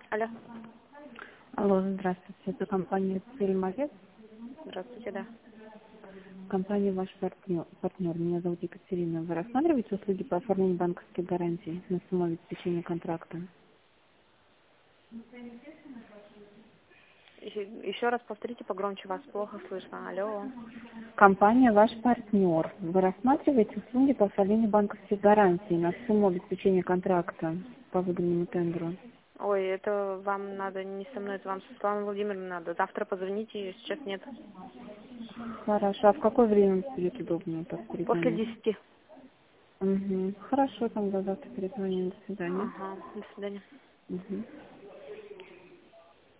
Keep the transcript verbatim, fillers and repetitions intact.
Алло. Алло, здравствуйте. Это компания «Цельмовец». Здравствуйте, да. Компания «Ваш партнер». партнер. Меня зовут Екатерина. Вы рассматриваете услуги по оформлению банковской гарантии на сумму обеспечения контракта? Еще, еще раз повторите погромче, вас плохо слышно. Алло. Компания «Ваш партнер». Вы рассматриваете услуги по оформлению банковской гарантии на сумму обеспечения контракта по выгодному тендеру? Ой, это вам надо не со мной, это вам с Светланой Владимировной надо. Завтра позвоните, ее сейчас нет. Хорошо. А в какое время будет удобно так После перезвонить? десяти. Угу. Хорошо, тогда завтра перезвоним. До свидания. Ага, до свидания. Угу.